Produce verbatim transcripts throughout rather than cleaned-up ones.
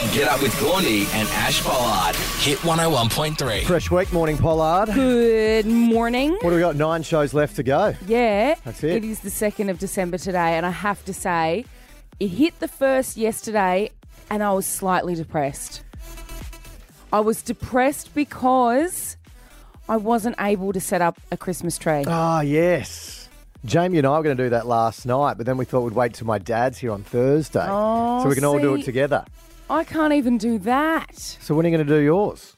Get up with Gordy and Ash Pollard. Hit one oh one point three. Fresh week, morning, Pollard. Good morning. What have we got? Nine shows left to go. Yeah. That's it. It is the second of December today, and I have to say, it hit the first yesterday, and I was slightly depressed. I was depressed because I wasn't able to set up a Christmas tree. Ah, yes. Jamie and I were going to do that last night, but then we thought we'd wait till my dad's here on Thursday. Oh, so we can all do see, it together. I can't even do that. So when are you going to do yours?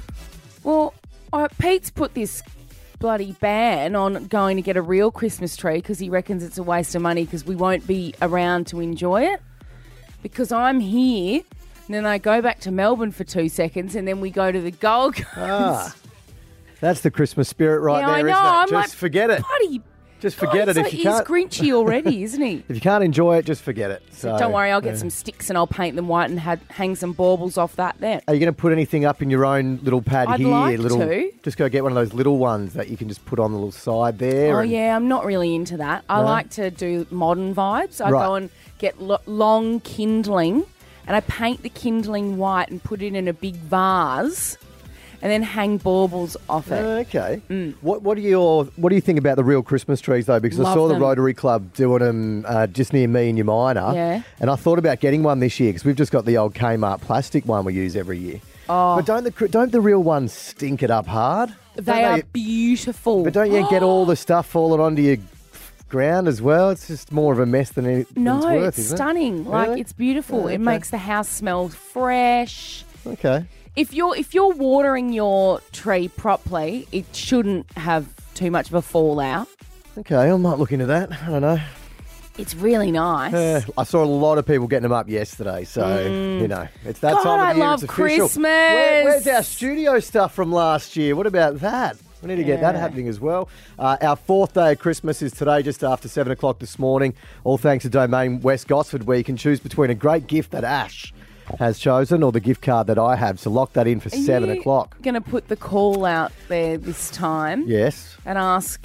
Well, uh, Pete's put this bloody ban on going to get a real Christmas tree because he reckons it's a waste of money because we won't be around to enjoy it. Because I'm here, and then I go back to Melbourne for two seconds, and then we go to the Gold Coast. Ah, that's the Christmas spirit right Yeah, I there, know. isn't it? I'm Just like, forget it. Bloody, Just forget oh, it he's if like, you can't. He's grinchy already, isn't he? If you can't enjoy it, just forget it. So, Don't worry, I'll get yeah. some sticks and I'll paint them white and had, hang some baubles off that then. Are you going to put anything up in your own little pad I'd here? like little, to. Just go get one of those little ones that you can just put on the little side there. Oh, and- yeah, I'm not really into that. I No? like to do modern vibes. I Right. go and get lo- long kindling and I paint the kindling white and put it in a big vase and then hang baubles off it. Okay. What What do your What do you think about the real Christmas trees though? Because I Love saw them. the Rotary Club doing them uh, just near me and your minor. Yeah. And I thought about getting one this year because we've just got the old Kmart plastic one we use every year. Oh. But don't the cr- don't the real ones stink it up hard? They Don't are beautiful. But don't you get all the stuff falling onto your ground as well? It's just more of a mess than it, than No, it's worth, it's isn't stunning. Like, Really? it's beautiful. Oh, It okay. makes the house smell fresh. it? Okay. If you're if you're watering your tree properly, it shouldn't have too much of a fallout. Okay, I might look into that. I don't know. It's really nice. Uh, I saw a lot of people getting them up yesterday, so, you know, it's that God, time of I the year. love It's official. Christmas. Where, where's our studio stuff from last year? What about that? We need to get that Yeah. happening as well. Uh, our fourth day of Christmas is today, just after seven o'clock this morning, all thanks to Domain West Gosford, where you can choose between a great gift that Ash has chosen or the gift card that I have. So lock that in for Are seven you o'clock. Going to put the call out there this time Yes. and ask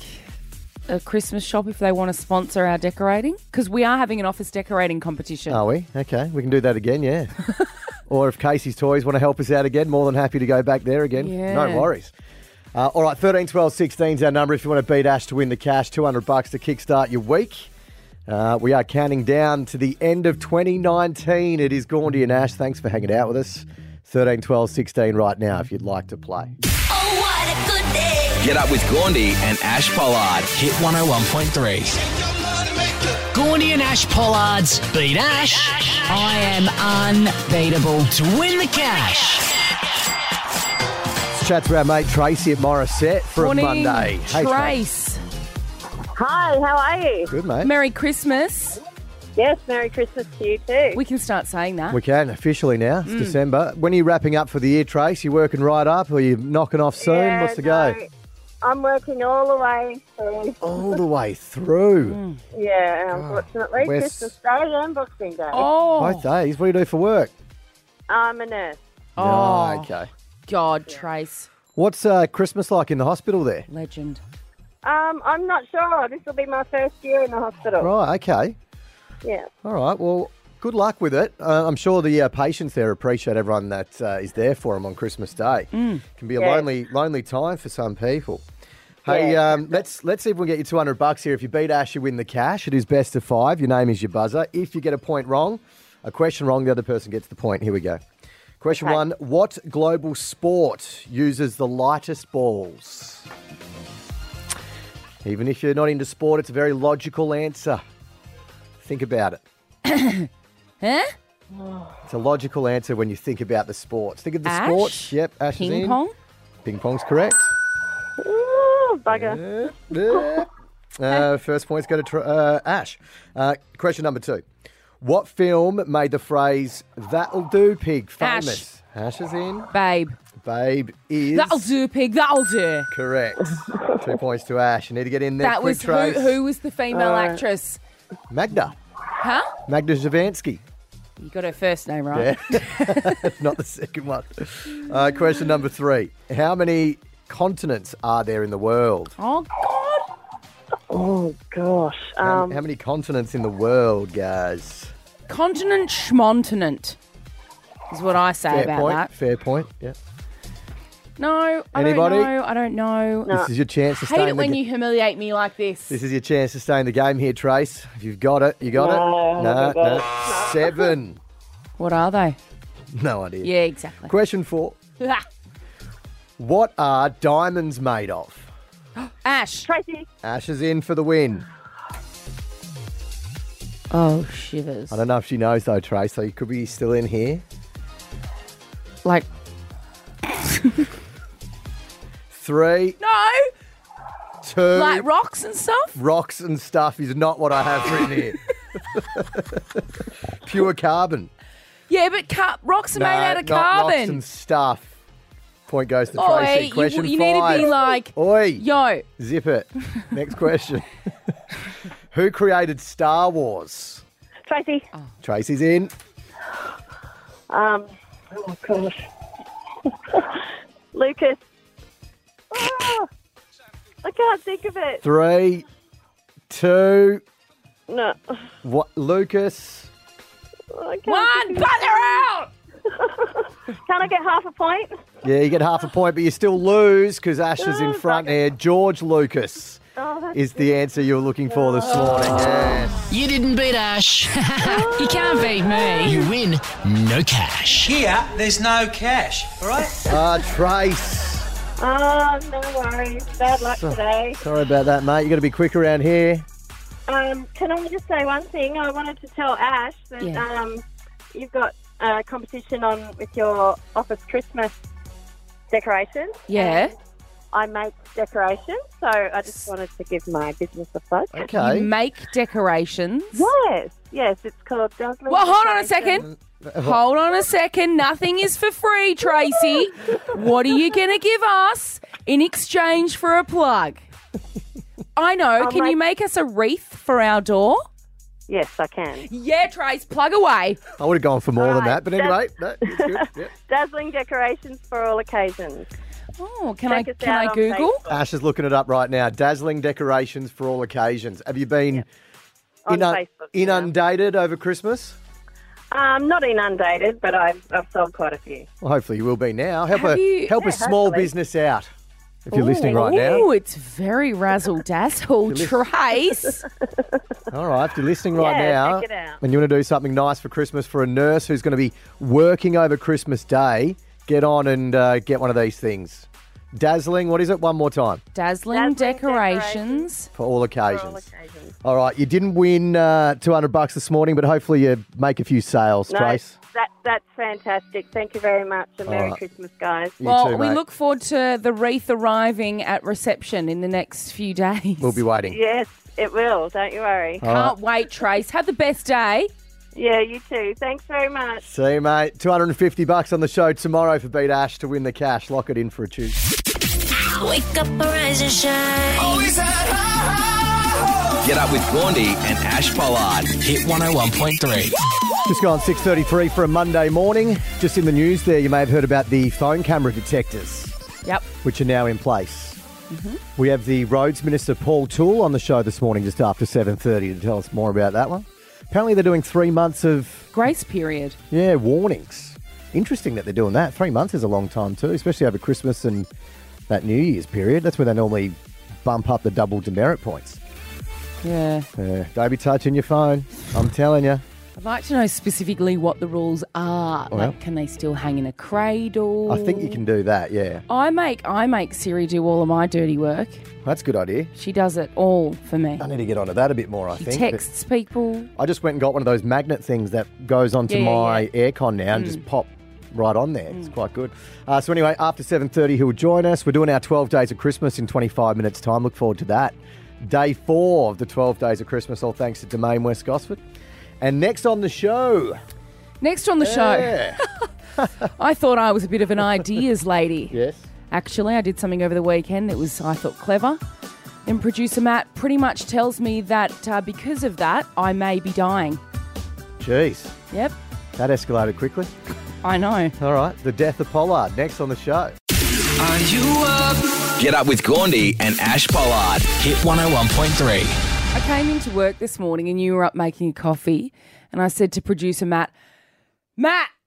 a Christmas shop if they want to sponsor our decorating, because we are having an office decorating competition. Are we? Okay, we can do that again, yeah. Or if Casey's Toys want to help us out again, more than happy to go back there again. Yeah. No worries. Uh, all right, thirteen, twelve, sixteen is our number if you want to beat Ash to win the cash, two hundred bucks to kickstart your week. Uh, we are counting down to the end of twenty nineteen. It is Gordy and Ash. Thanks for hanging out with us. thirteen, twelve, sixteen right now if you'd like to play. Oh, what a good day. Get up with Gordy and Ash Pollard. Hit one oh one point three. Gordy and Ash Pollard's Beat Ash I am unbeatable. to win the cash. Let's chat to our mate Tracy at Morissette for Morning, a Monday. Hey, Trace. Hi, how are you? Good, mate. Merry Christmas. Yes, Merry Christmas to you too. We can start saying that. We can, officially now. Mm. It's December. When are you wrapping up for the year, Trace? You working right up or you knocking off soon? Yeah, What's the go? no, I'm working all the way through. All the way through. Yeah, unfortunately, Where's- Christmas Day and Boxing Day. Oh, Both days. What do you do for work? I'm a nurse. Oh. okay. God, Trace. What's uh, Christmas like in the hospital there? Legend. Um, I'm not sure. This will be my first year in the hospital. Right, okay. Yeah. All right, well, good luck with it. Uh, I'm sure the uh, patients there appreciate everyone that uh, is there for them on Christmas Day. Can be a Yeah. lonely lonely time for some people. Hey, Yeah. um, let's let's see if we can get you two hundred bucks here. If you beat Ash, you win the cash. It is best of five. Your name is your buzzer. If you get a point wrong, a question wrong, the other person gets the point. Here we go. Question Okay. one, what global sport uses the lightest balls? Even if you're not into sport, it's a very logical answer. Think about it. Huh? It's a logical answer when you think about the sports. Think of the Ash? sports. Yep, Ash is Ping in. pong? Ping pong's correct. Ooh, bugger. Yeah, yeah. Uh, first points go to tr- uh, Ash. Uh, question number two. What film made the phrase, that'll do, pig, famous? Ash, is in. Babe. Babe is That'll do, pig. That'll do. correct. Two points to Ash. You need to get in there That quick, was who, Trace. who was the female Uh, actress? Magda. Huh? Magda Zavansky. You got her first name right. Yeah. Not the second one. Uh, question number three. How many continents are there in the world? Oh, God. Oh, gosh. How, Um, how many continents in the world, guys? Continent schmontinent. is what I say Fair about point. that. Fair point. Yeah. No, I Anybody? don't know. I don't know. This is your chance to I stay hate in it the when ga- you humiliate me like this. This is your chance to stay in the game here, Trace. If you've got it, you got No, it. I No, haven't got no. Seven. What are they? No idea. Yeah, exactly. Question four. What are diamonds made of? Ash. Tracy. Ash is in for the win. Oh, shivers. I don't know if she knows though, Trace, so you could be still in here. Like, Three, no, two, like rocks and stuff. rocks and stuff is not what I have written here. Pure carbon. Yeah, but car- rocks are No, made out of not rocks carbon. and stuff. Point goes to Oi, Tracy. you, Question you need five. to be like, Oi, yo, zip it. Next question. Who created Star Wars? Tracy. Tracy's in. Um, oh, my gosh. Lucas. Oh, I can't think of it. Three, two, No. what? Lucas. I can't one, think buzzer out. of it. Can I get half a point? Yeah, you get half a point, but you still lose because Ash is in Oh, front bugger. here. George Lucas Oh, that's is the answer you were looking for this morning. Yes. You didn't beat Ash. You can't beat me. You win no cash. Here, there's no cash, all right? Uh, Trace. Oh, no worries. Bad luck today. Sorry about that, mate. you got to be quick around here. Um, can I just say one thing? I wanted to tell Ash that Yeah. um, you've got a competition on with your office Christmas decorations. Yeah. And I make decorations, so I just wanted to give my business a plug. Okay. You make decorations. Yes, yes, it's called Dazzling. Well, hold on a Decorations. second. Hold on a second. Nothing is for free, Tracy. What are you going to give us in exchange for a plug? I know. I'll Can you make us a wreath for our door? Yes, I can. Yeah, Trace, plug away. I would have gone for more than Alright, that, but anyway, no, it's good. Yep. Dazzling decorations for all occasions. Oh, can I Check us can out I on Google? Facebook. Ash is looking it up right now. Dazzling decorations for all occasions. Have you been On inun- Facebook, yeah. inundated over Christmas? Um, not inundated, but I've, I've sold quite a few. Well, hopefully you will be now. Help Have a you- help a Yeah, small hopefully. business out if you're listening right now. Oh, it's very razzle dazzle, lis- Trace. All right, if you're listening right Yeah, now check it out. and you want to do something nice for Christmas for a nurse who's going to be working over Christmas Day, get on and uh, get one of these things. Dazzling, what is it? One more time. Dazzling, Dazzling decorations. decorations. For all occasions. For all occasions. All right, you didn't win uh, two hundred bucks this morning, but hopefully you make a few sales, No, Trace. that, that's fantastic. Thank you very much, and Merry right. Christmas, guys. You Well, too, we mate. look forward to the wreath arriving at reception in the next few days. We'll be waiting. Yes, it will. Don't you worry. All right. Can't wait, Trace. Have the best day. Yeah, you too. Thanks very much. See you, mate. two hundred fifty bucks on the show tomorrow for Beat Ash to win the cash. Lock it in for a Tuesday. Wake up, arise and shine. Always Get up with Gaundy and Ash Pollard. Hit one oh one point three. Just gone six thirty-three for a Monday morning. Just in the news there, you may have heard about the phone camera detectors, Yep. which are now in place. We have the Roads Minister, Paul Toole, on the show this morning just after seven thirty to tell us more about that one. Apparently they're doing three months of, Grace period. yeah, warnings. Interesting that they're doing that. Three months is a long time too, especially over Christmas and that New Year's period. That's where they normally bump up the double demerit points. Yeah. Uh, don't be touching your phone. I'm telling you. I'd like to know specifically what the rules are. Well. Like, can they still hang in a cradle? I think you can do that, yeah. I make I make Siri do all of my dirty work. That's a good idea. She does it all for me. I need to get onto that a bit more, I She think. but texts people. I just went and got one of those magnet things that goes onto Yeah, yeah, my aircon now and just pop right on there. It's quite good. Uh, so anyway, after seven thirty, he'll join us. We're doing our twelve Days of Christmas in twenty-five minutes' time. Look forward to that. Day four of the twelve Days of Christmas, all thanks to Domain West Gosford. And next on the show... Next on the show, Yeah. I thought I was a bit of an ideas lady. Yes. Actually, I did something over the weekend that was, I thought, clever. And producer Matt pretty much tells me that uh, because of that, I may be dying. Jeez. Yep, That escalated quickly. I know. All right. The death of Pollard, next on the show. Are you up? Get up with Gaundy and Ash Pollard. Hit one oh one point three. I came into work this morning and you were up making a coffee, and I said to producer Matt, Matt,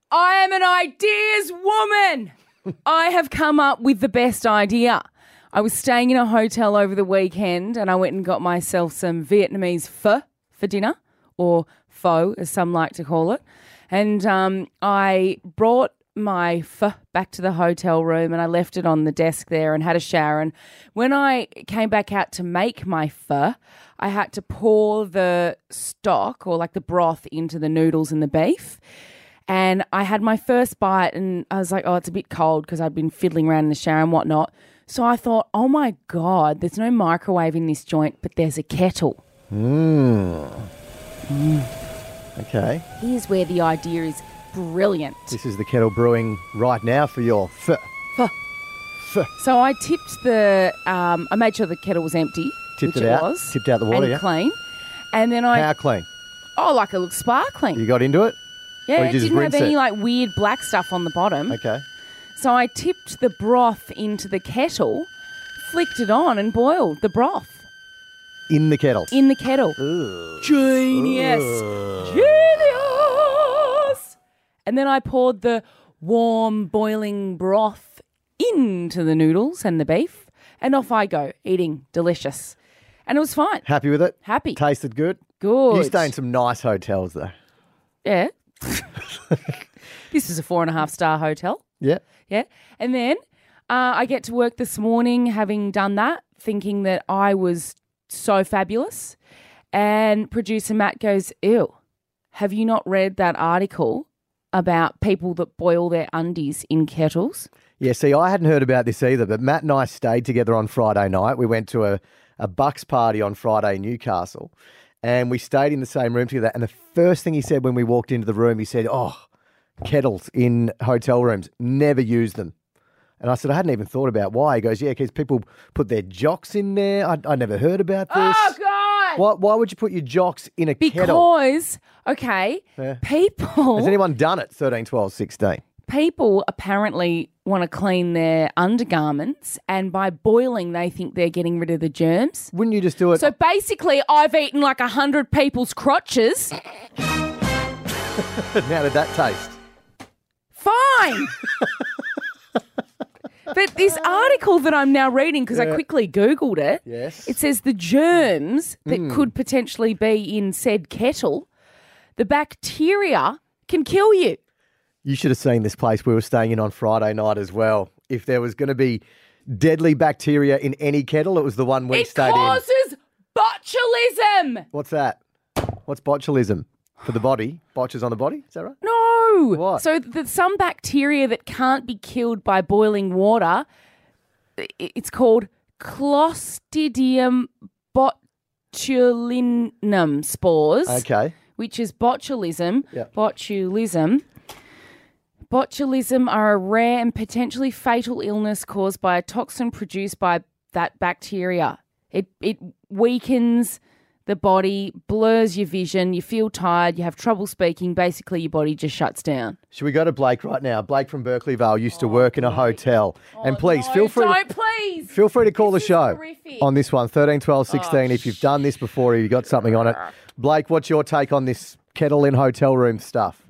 I am an ideas woman. I have come up with the best idea. I was staying in a hotel over the weekend and I went and got myself some Vietnamese pho for dinner, or pho as some like to call it. And um, I brought my pho back to the hotel room and I left it on the desk there and had a shower. And when I came back out to make my pho, I had to pour the stock, or like the broth, into the noodles and the beef. And I had my first bite and I was like, oh, it's a bit cold because I'd been fiddling around in the shower and whatnot. So I thought, oh my God, there's no microwave in this joint, but there's a kettle. Mm. Mm. Okay. Here's where the idea is brilliant. This is the kettle brewing right now for your pho. Pho. Pho. So I tipped the, um, I made sure the kettle was empty. Tipped which it out. Was, Tipped out the water, and yeah. clean. And then I, How clean? oh, like it looked sparkling. You got into it? Yeah, Or it you just didn't have rinse any it? like weird black stuff on the bottom. Okay. So I tipped the broth into the kettle, flicked it on and boiled the broth In the kettle. in the kettle. Ugh. Genius. Ugh. Genius. And then I poured the warm boiling broth into the noodles and the beef, and off I go, eating delicious. And it was fine. Happy with it? Happy. Tasted good? Good. You stay in some nice hotels though. Yeah. This is a four and a half star hotel. Yeah. Yeah. And then uh, I get to work this morning having done that, thinking that I was so fabulous. And producer Matt goes, ew, have you not read that article about people that boil their undies in kettles? Yeah, see, I hadn't heard about this either, but Matt and I stayed together on Friday night. We went to a, a Bucks party on Friday in Newcastle, and we stayed in the same room together. And the first thing he said when we walked into the room, he said, oh, kettles in hotel rooms, never use them. And I said, I hadn't even thought about why. He goes, yeah, because people put their jocks in there. I, I never heard about this. Oh, God. Why, why would you put your jocks in a kettle? Because, okay, Yeah. people... Has anyone done it? thirteen, twelve, sixteen People apparently want to clean their undergarments, and by boiling, they think they're getting rid of the germs. Wouldn't you just do it? So basically, I've eaten like a hundred people's crotches. How did that taste? Fine. But this article that I'm now reading, because I quickly Googled it, Yes. it says the germs that Hmm. could potentially be in said kettle, the bacteria can kill you. You should have seen this place we were staying in on Friday night as well. If there was going to be deadly bacteria in any kettle, it was the one we It stayed in. causes botulism. What's that? What's botulism? For the body? Botches on the body? Is that right? No. What? So there's some bacteria that can't be killed by boiling water. I- It's called Clostridium botulinum spores. Okay. Which is botulism. Yeah. Botulism. Botulism are a rare and potentially fatal illness caused by a toxin produced by that bacteria. It it weakens the body, blurs your vision, you feel tired, you have trouble speaking, basically your body just shuts down. Should we go to Blake right now? Blake from Berkeleyvale used to work in a hotel. and please, No, feel free don't, to, please. feel free to call This the is show horrific. on this one, thirteen, twelve, sixteen, if you've done this before or you've got something on it. Blake, what's your take on this kettle in hotel room stuff?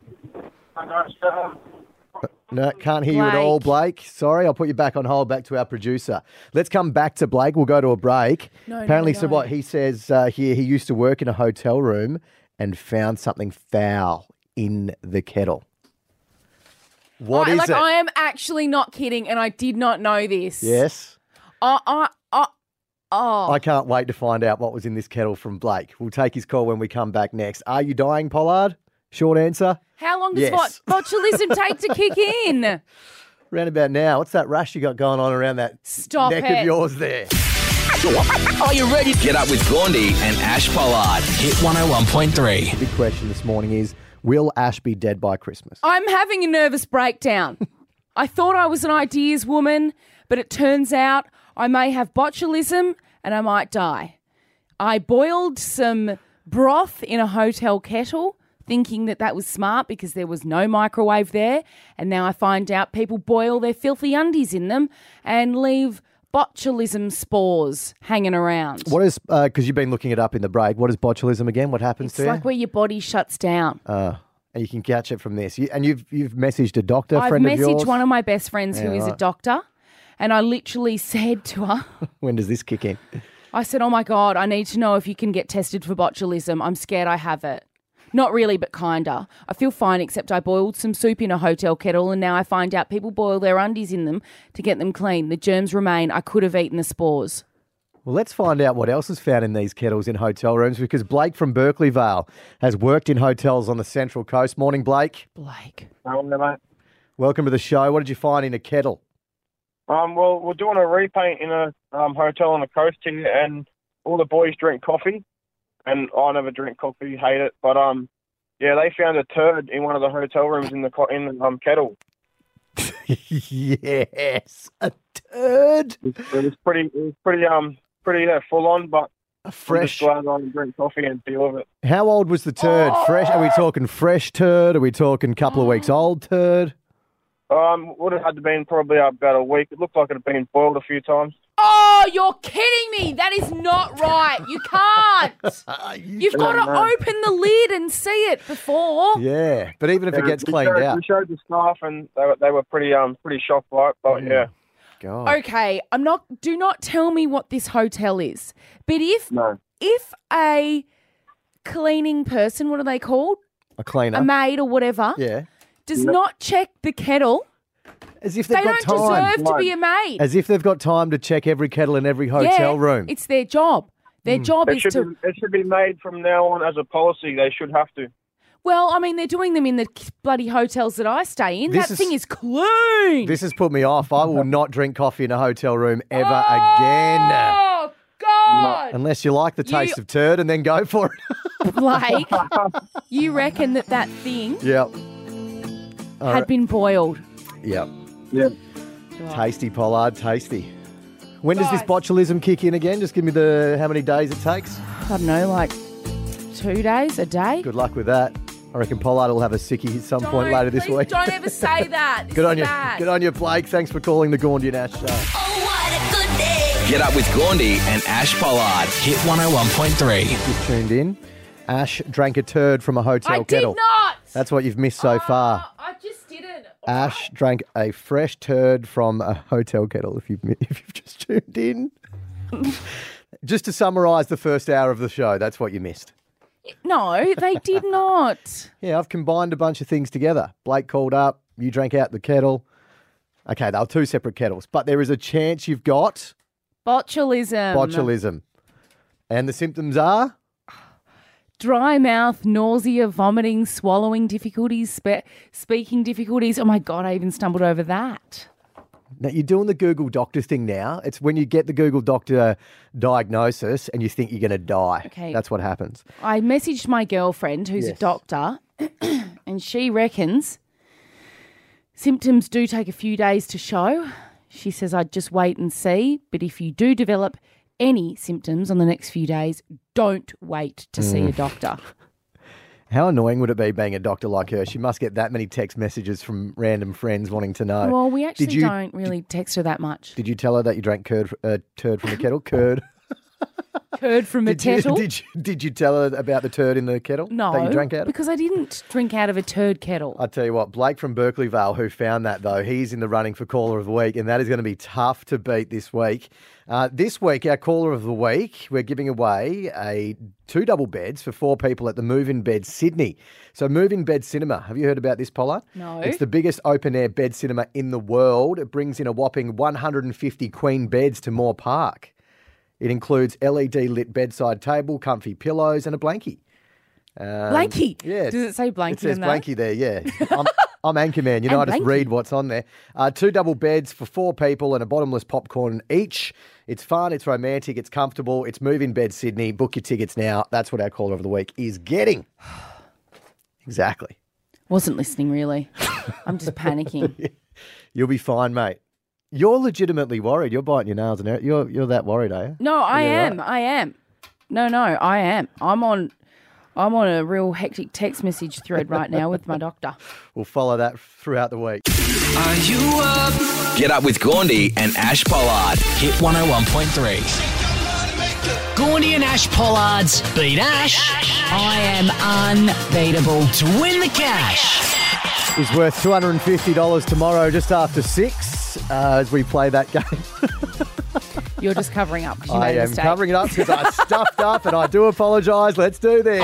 No, can't hear you at all, Blake. Sorry, I'll put you back on hold, back to our producer. Let's come back to Blake. We'll go to a break. No, no, Apparently, so no. what he says uh, here, he used to work in a hotel room and found something foul in the kettle. What I, is like, it? I am actually not kidding, and I did not know this. Yes. I, I, I, oh. I can't wait to find out what was in this kettle from Blake. We'll take his call when we come back next. Are you dying, Pollard? Short answer. How long does Yes. bot- botulism take to kick in? Round about now. What's that rash you got going on around that Stop neck it. of yours there? Are you ready? Get up with Gaundy and Ash Pollard. Hit one oh one point three. The big question this morning is, will Ash be dead by Christmas? I'm having a nervous breakdown. I thought I was an ideas woman, but it turns out I may have botulism and I might die. I boiled some broth in a hotel kettle, thinking that that was smart because there was no microwave there. And now I find out people boil their filthy undies in them and leave botulism spores hanging around. What is, because you've been looking it up in the break, what is botulism again? What happens It's to like you? where your body shuts down. Uh, and you can catch it from this. You, and you've you've messaged a doctor, I've friend of messaged yours. one of my best friends who Yeah, is a right. doctor, and I literally said to her, When does this kick in? I said, oh my God, I need to know if you can get tested for botulism. I'm scared I have it. Not really, but kinda. I feel fine, except I boiled some soup in a hotel kettle, and now I find out people boil their undies in them to get them clean. The germs remain. I could have eaten the spores. Well, let's find out what else is found in these kettles in hotel rooms, because Blake from Berkeley Vale has worked in hotels on the Central Coast. Morning, Blake. Blake. Um, mate. Welcome to the show. What did you find in a kettle? Um, well, we're doing a repaint in a um, hotel on the coast here, and all the boys drink coffee, and I never drink coffee, hate it. But um, yeah, they found a turd in one of the hotel rooms in the co- in the um, kettle. Yes, a turd. It was pretty, it was pretty um, pretty uh, full on. But A I'm just fresh. glad I didn't drink coffee and deal with it. How old was the turd? Fresh? Are we talking fresh turd? Are we talking couple of weeks old turd? Um, would have had to been probably about a week. It looked like it had been boiled a few times. Oh, you're kidding me. That is not right. You can't. You've got to no. open the lid and see it before. Yeah, but even if it gets we cleaned showed, out. We showed the staff, and they were they were pretty um pretty shocked by it. But yeah, God. Okay, I'm not. Do not tell me what this hotel is. But if no. if a cleaning person, what are they called? A cleaner. A maid or whatever, Yeah. does not check the kettle, As if they've they got don't time. deserve to be a maid. As if they've got time to check every kettle in every hotel yeah, room. It's their job. Their job It is should to. be, it should be made from now on as a policy. They should have to. Well, I mean, they're doing them in the bloody hotels that I stay in. This that is- thing is clean. This has put me off. I will not drink coffee in a hotel room ever again. Oh God, Unless you like the taste You- of turd, and then go for it. Blake, you reckon that that thing Yep. had been boiled? Yep. Yeah. Tasty, Pollard, tasty. When does this Guys. botulism kick in again? Just give me the how many days it takes. I don't know, like two days, a day. Good luck with that. I reckon Pollard will have a sickie at some point Don't- later this please week. Don't ever say that. This Good is on you. bad. Good on you, Blake. Thanks for calling the Gaundy and Ash Show. Oh, what a good day. Get up with Gaundy and Ash Pollard. Hit one oh one point three. You've tuned in. Ash drank a turd from a hotel I did kettle. not. That's what you've missed so far. Oh, I just didn't. Ash drank a fresh turd from a hotel kettle, if you've, if you've just tuned in. Just to summarise the first hour of the show, that's what you missed. No, they did not. Yeah, I've combined a bunch of things together. Blake called up, you drank out the kettle. Okay, they were two separate kettles, but there is a chance you've got Botulism. botulism. And the symptoms are? Dry mouth, nausea, vomiting, swallowing difficulties, spe- speaking difficulties. Oh my God, I even stumbled over that. Now, you're doing the Google Doctor thing now. It's when you get the Google Doctor diagnosis and you think you're going to die. Okay. That's what happens. I messaged my girlfriend who's Yes. a doctor and she reckons symptoms do take a few days to show. She says, I'd just wait and see. But if you do develop any symptoms on the next few days, don't wait to see Mm. a doctor. How annoying would it be being a doctor like her? She must get that many text messages from random friends wanting to know. Well, we actually Did you, don't really text her that much. Did you tell her that you drank curd, uh, turd from the kettle? Curd. Heard from a Did you, kettle? did, you, did you tell her about the turd in the kettle No, that you drank out of? because I didn't drink out of a turd kettle. I'll tell you what, Blake from Berkeley Vale, who found that though, he's in the running for Caller of the Week, and that is going to be tough to beat this week. Uh, this week, our Caller of the Week, we're giving away a two double beds for four people at the Move In Bed Sydney. So Move In Bed Cinema, have you heard about this, Pollard? No. It's the biggest open-air bed cinema in the world. It brings in a whopping one hundred fifty queen beds to Moore Park. It includes L E D lit bedside table, comfy pillows, and a blankie. Um, Blankie? Yeah. Does it say blankie It says on that? blankie there, yeah. I'm, I'm Anchorman. You know, I And just blankie. read what's on there. Uh, two double beds for four people and a bottomless popcorn each. It's fun, it's romantic, it's comfortable. It's Move In Bed Sydney. Book your tickets now. That's what our Caller of the Week is getting. Exactly. Wasn't listening, really. I'm just panicking. You'll be fine, mate. You're legitimately worried. You're biting your nails and everything. You're, you're that worried, are you? No, I Yeah, am. right. I am. No, no, I am. I'm on I'm on a real hectic text message thread right now with my doctor. We'll follow that throughout the week. Are you up? Get up with Gaundy and Ash Pollard. Hit one oh one point three. Gordy and Ash Pollard's Beat Ash. I am unbeatable. To win the cash. Is worth two hundred fifty dollars tomorrow just after six uh, as we play that game. You're just covering up because you I made a am mistake. covering it up because I stuffed up and I do apologise. Let's do this.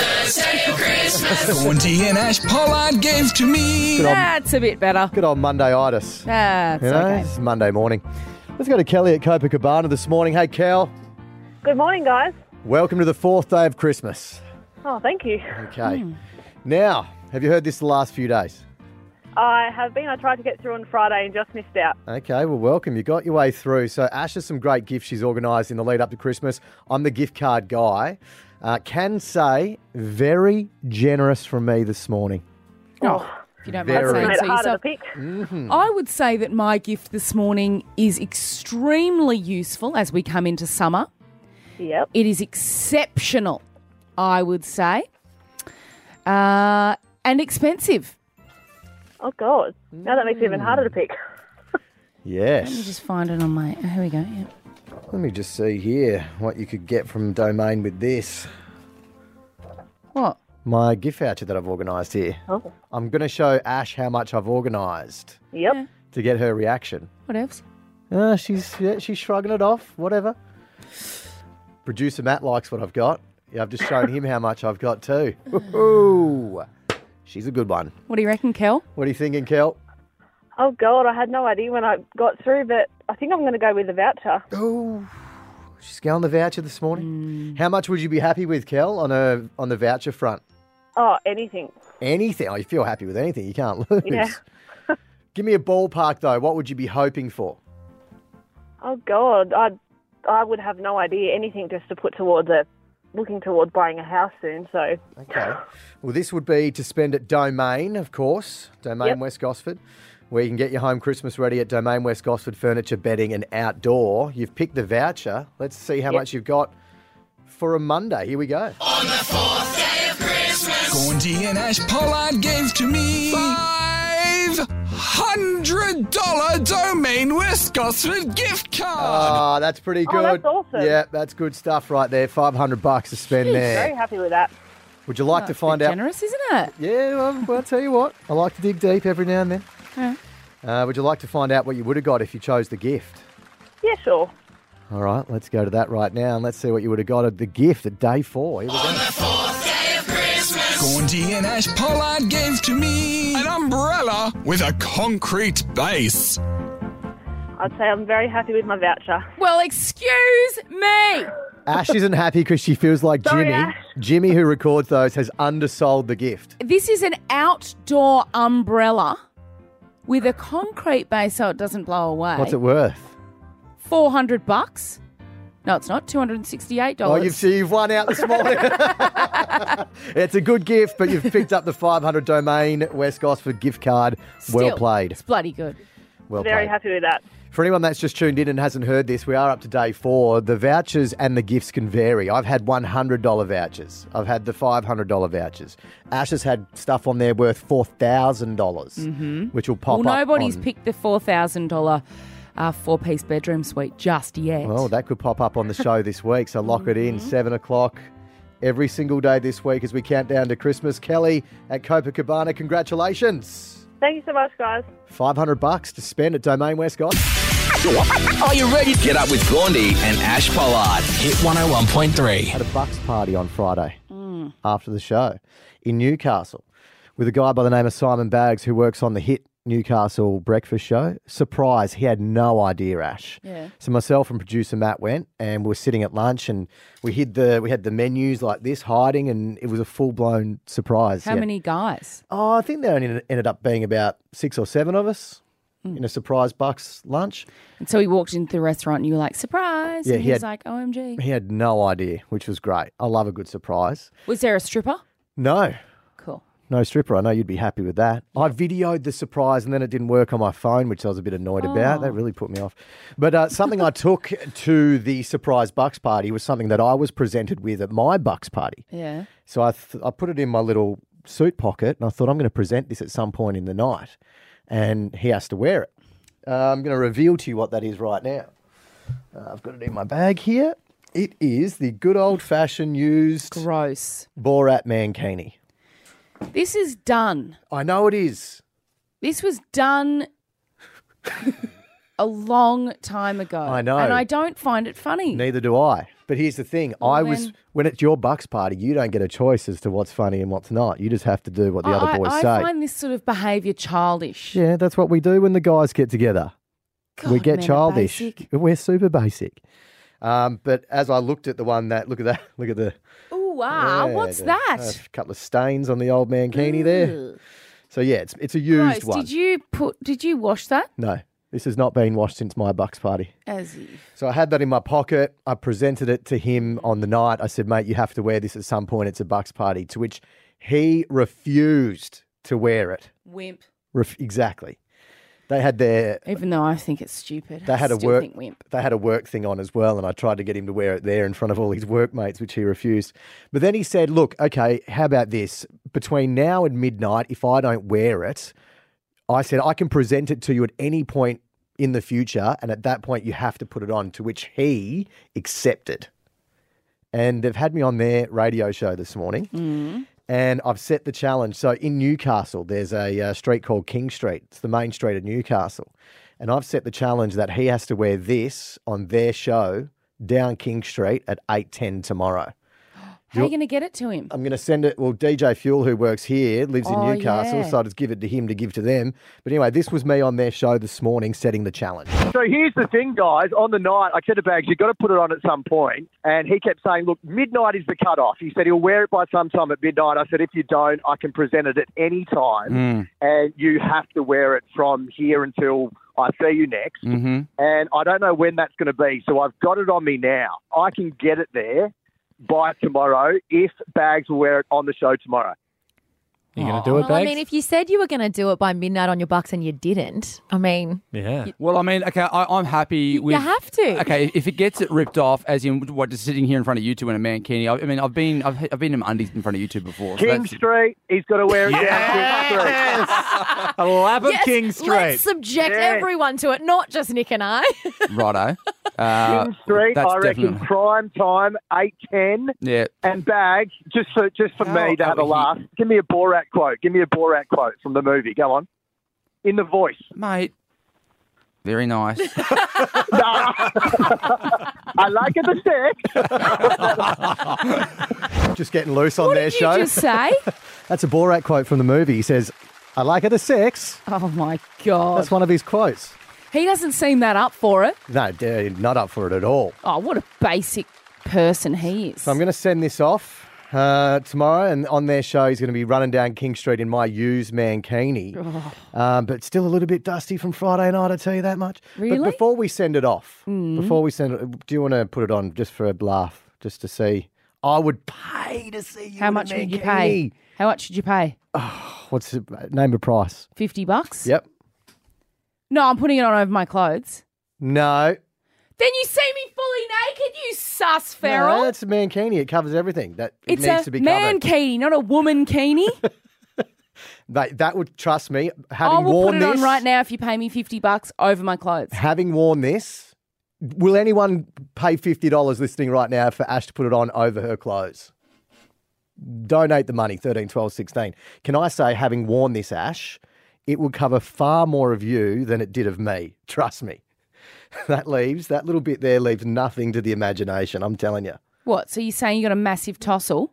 Gordy and Ash Pollard gave to me. Good on, That's a bit better. good on Monday-itis. That's You know, okay. it's Monday morning. Let's go to Kelly at Copacabana this morning. Hey, Kel. Good morning, guys. Welcome to the fourth day of Christmas. Oh, thank you. Okay. Now, have you heard this the last few days? I have been. I tried to get through on Friday and just missed out. Okay, well, welcome. You got your way through. So Ash has some great gifts she's organised in the lead up to Christmas. I'm the gift card guy. Uh, can say very generous from me this morning. Oh, if you don't Very. mind Made saying it so harder to yourself. pick. I would say that my gift this morning is extremely useful as we come into summer. Yep. It is exceptional, I would say, uh, and expensive. Oh, God. Now that makes it even harder to pick. Yes. Let me just find it on my... Oh, here we go. Yeah. Let me just see here what you could get from Domain with this. What? My gift voucher that I've organised here. Oh. I'm going to show Ash how much I've organised Yep. Yeah. to get her reaction. What else? Uh, she's yeah, she's shrugging it off, whatever. Producer Matt likes what I've got. Yeah, I've just shown him how much I've got too. Ooh, she's a good one. What do you reckon, Kel? What are you thinking, Kel? Oh, God. I had no idea when I got through, but I think I'm going to go with the voucher. Oh, she's going the voucher this morning. How much would you be happy with, Kel, on a on the voucher front? Oh, anything. Anything. Oh, you feel happy with anything. You can't lose. Yeah. Give me a ballpark, though. What would you be hoping for? Oh, God. I I would have no idea. Anything just to put towards a... Looking towards buying a house soon, so... Okay. Well, this would be to spend at Domain, of course, Domain Yep. West Gosford, where you can get your home Christmas ready at Domain West Gosford Furniture, Bedding and Outdoor. You've picked the voucher. Let's see how Yep. much you've got for a Monday. Here we go. Gordy and Ash Pollard gave to me five hundred dollar Domain West Gosford gift card. Ah, that's pretty Oh, good. that's awesome. Yeah, that's good stuff right there. five hundred bucks to spend Very there. happy with that. Would you like to That's a find bit out? generous, isn't it? Yeah, well, well, I'll tell you what. I like to dig deep every now and then. Yeah. Uh, would you like to find out what you would have got if you chose the gift? Yeah, sure. All right, let's go to that right now and let's see what you would have got at the gift at day four. Here we go. Gordy and Ash Pollard gave to me an umbrella with a concrete base. I'd say I'm very happy with my voucher. Well, excuse me. Ash isn't happy because she feels like Sorry, Jimmy, Ash. Jimmy who records those, has undersold the gift. This is an outdoor umbrella with a concrete base so it doesn't blow away. What's it worth? four hundred bucks? No, it's not. two hundred sixty-eight Oh, dollars. you've, you've won out this morning. It's a good gift, but you've picked up the five hundred Domain West Gosford gift card. Well Still, played. It's bloody good. Well Very played. happy with that. For anyone that's just tuned in and hasn't heard this, we are up to day four. The vouchers and the gifts can vary. I've had one hundred dollar vouchers. I've had the five hundred dollar vouchers. Ash has had stuff on there worth four thousand dollars, mm-hmm. which will pop Well, up nobody's on- picked the four thousand dollars uh, four-piece bedroom suite just yet. Well, that could pop up on the show this week, so lock it in. seven o'clock every single day this week as we count down to Christmas. Kelly at Copacabana, congratulations. Thank you so much, guys. five hundred bucks to spend at Domain West Gosford. Are you ready? Get up with Gordy and Ash Pollard. Hit one oh one point three. Had a Bucks party on Friday after the show in Newcastle with a guy by the name of Simon Baggs who works on the hit Newcastle breakfast show. Surprise, he had no idea, Ash. Yeah. So myself and producer Matt went and we were sitting at lunch and we hid the we had the menus like this hiding and it was a full blown surprise. How Yeah. many guys? Oh, I think there only ended up being about six or seven of us in a surprise Bucks lunch. And so he walked into the restaurant and you were like, surprise. Yeah, and he he was had- like, O M G. He had no idea, which was great. I love a good surprise. Was there a stripper? No. Cool. No stripper. I know you'd be happy with that. I videoed the surprise and then it didn't work on my phone, which I was a bit annoyed about. That really put me off. But uh, something I took to the surprise Bucks party was something that I was presented with at my Bucks party. Yeah. So I, th- I put it in my little suit pocket and I thought I'm going to present this at some point in the night and he has to wear it. Uh, I'm going to reveal to you what that is right now. Uh, I've got it in my bag here. It is the good old-fashioned used Gross. Borat Mankini. This is done. I know it is. This was done a long time ago. I know. And I don't find it funny. Neither do I. But here's the thing. Well, I was then- when it's your Bucks party, you don't get a choice as to what's funny and what's not. You just have to do what the I, other boys I, say. I find this sort of behaviour childish. Yeah, that's what we do when the guys get together. God, we get men are childish. basic. We're super basic. Um, but as I looked at the one that look at that, look at the Ooh, wow. yeah, What's the- that? A couple of stains on the old Mankini there. Ugh. So yeah, it's it's a used Gross. one. Did you put? Did you wash that? No, this has not been washed since my Bucks party. As if. So I had that in my pocket. I presented it to him on the night. I said, mate, you have to wear this at some point. It's a Bucks party. To which he refused to wear it. Wimp. Ref- exactly. They had their Even though I think it's stupid. they had I a still work think wimp. they had a work thing on as well, and I tried to get him to wear it there in front of all his workmates, which he refused. But then he said, "Look, okay, how about this? Between now and midnight, if I don't wear it, I said I can present it to you at any point in the future, and at that point you have to put it on." To which he accepted. And they've had me on their radio show this morning. Mm. And I've set the challenge. So in Newcastle, there's a uh, street called King Street. It's the main street of Newcastle. And I've set the challenge that he has to wear this on their show down King Street at eight ten tomorrow. How are you going to get it to him? I'm going to send it. Well, D J Fuel, who works here, lives in Oh, Newcastle, yeah. so I just give it to him to give to them. But anyway, this was me on their show this morning setting the challenge. So here's the thing, guys. On the night, I said to Bags, you've got to put it on at some point. And he kept saying, look, midnight is the cutoff. He said he'll wear it by some time at midnight. I said, if you don't, I can present it at any time. Mm. And you have to wear it from here until I see you next. Mm-hmm. And I don't know when that's going to be. So I've got it on me now. I can get it there by tomorrow if Bags will wear it on the show tomorrow. You going to do it, Well, I Bags? mean, if you said you were going to do it by midnight on your Bucks and you didn't, I mean, yeah. Well, I mean, okay, I, I'm happy with. you have to. Okay, if it gets it ripped off, as in what, just sitting here in front of you two in a mankini. I, I mean, I've been, I've, I've been in undies in front of you two before. so King that's- Street, he's got to wear it down Yes! A lap of Yes, King Street. let's subject Yeah. everyone to it, not just Nick and I. Righto. Uh, King Street, that's I reckon definitely- prime time, eight ten. Yeah. And Bags, just for just for How- me to have a how he- laugh, give me a Borat quote. Give me a Borat quote from the movie. Go on. In the voice. Mate. Very nice. I like it the sex. Just getting loose on What their did you show. just say? That's a Borat quote from the movie. He says, I like it the sex. Oh, my God. That's one of his quotes. He doesn't seem that up for it. No, they're not up for it at all. Oh, what a basic person he is. So I'm going to send this off uh, tomorrow, and on their show, he's going to be running down King Street in my used Mankini. Um, but still a little bit dusty from Friday night, I tell you that much. Really? But before we send it off, Mm. before we send it, do you want to put it on just for a laugh, just to see? I would pay to see you. How in a much would you Mankini. pay? How much should you pay? What's the name of price? fifty bucks? Yep. No, I'm putting it on over my clothes. No. Then you see me fully naked, you sus feral. No, that's a Mankini. It covers everything. That it it's needs a to be man covered. kini, not a woman kini. That, that would, trust me, I having will worn put it this, on right now if you pay me fifty bucks over my clothes. having worn this, will anyone pay fifty dollars listening right now for Ash to put it on over her clothes? Donate the money, thirteen, twelve, sixteen. Can I say, having worn this, Ash, it would cover far more of you than it did of me. Trust me. That leaves, that little bit there leaves nothing to the imagination, I'm telling you. What? So you're saying you got a massive tossle?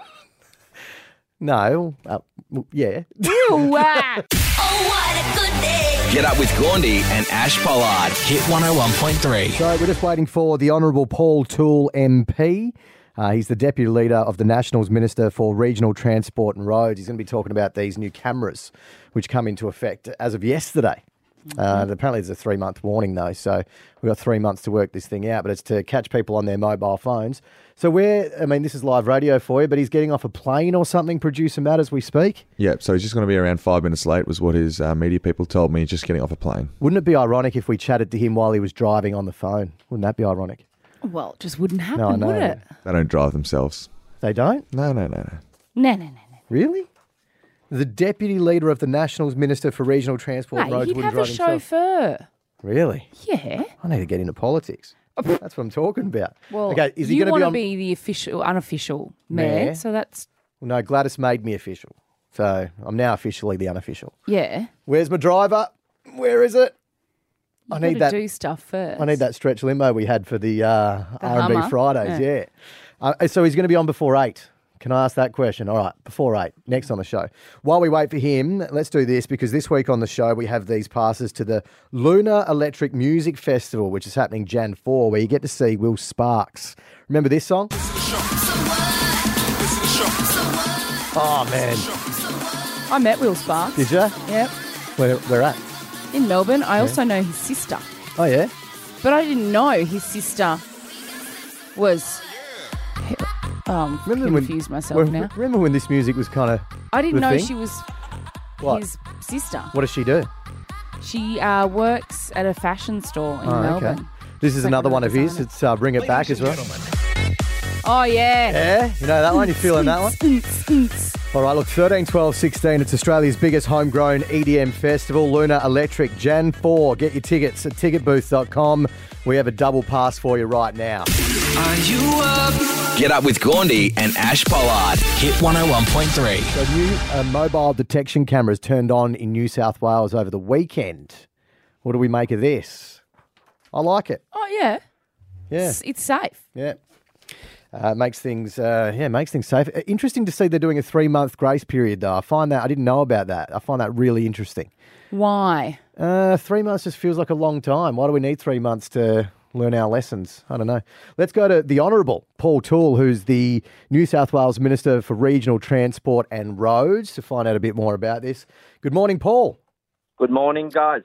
No, uh, well, yeah. Ew, ah. Oh, what a good day. Get up with Gaundy and Ash Pollard. Hit one oh one point three. So we're just waiting for the Honourable Paul Toole M P. Uh, he's the Deputy Leader of the Nationals Minister for Regional Transport and Roads. He's going to be talking about these new cameras which come into effect as of yesterday. Uh, apparently there's a three-month warning, though, so we've got three months to work this thing out, but it's to catch people on their mobile phones. So we're, I mean, this is live radio for you, but he's getting off a plane or something, producer Matt, as we speak. Yeah, so he's just going to be around five minutes late, was what his uh, media people told me, just getting off a plane. Wouldn't it be ironic if we chatted to him while he was driving on the phone? Wouldn't that be ironic? Well, it just wouldn't happen, No, I know. would it? They don't drive themselves. They don't? No, no, no, no. No, no, no, no. Really? The Deputy Leader of the Nationals Minister for Regional Transport and Mate, Roads he'd wouldn't have a drive himself. chauffeur. Really? Yeah. I need to get into politics. That's what I'm talking about. Well, okay, is he you going to want be to on? be the official, unofficial mayor, Mayor? so that's Well, no, Gladys made me official, so I'm now officially the unofficial. yeah. Where's my driver? Where is it? I You need gotta that. do stuff first. I need that stretch limo we had for the, uh, The R and B Hummer? Fridays. Yeah. Yeah. Uh, so he's going to be on before eight. Can I ask that question? All right, before eight, next on the show. While we wait for him, let's do this because this week on the show we have these passes to the Lunar Electric Music Festival, which is happening January fourth, where you get to see Will Sparks. Remember this song? Oh, man. I met Will Sparks. Did you? Yep. Where, where at? In Melbourne. I also know his sister. Oh, yeah? But I didn't know his sister was. Um, confused myself when, now. Remember when this music was kind of I didn't the know thing? she was What? his sister. What does she do? She uh, works at a fashion store in Oh, Melbourne. okay. This is another one of his. It's uh, Bring It Back as well. Oh, yeah. Yeah? You know that one? You feeling that one? All right, look, thirteen, twelve, sixteen. It's Australia's biggest homegrown E D M festival, Lunar Electric, January fourth. Get your tickets at ticket booth dot com. We have a double pass for you right now. Are you up? Get up with Gaundy and Ash Pollard. Hit one oh one point three. So new uh, mobile detection cameras turned on in New South Wales over the weekend. What do we make of this? I like it. Oh, yeah. Yeah. It's, it's safe. Yeah. Uh, makes things, uh, yeah, makes things safe. Uh, Interesting to see they're doing a three-month grace period, though. I find that, I didn't know about that. I find that really interesting. Why? Uh, three months just feels like a long time. Why do we need three months to learn our lessons? I don't know. Let's go to the Honourable Paul Toole, who's the New South Wales Minister for Regional Transport and Roads, to find out a bit more about this. Good morning, Paul. Good morning, guys.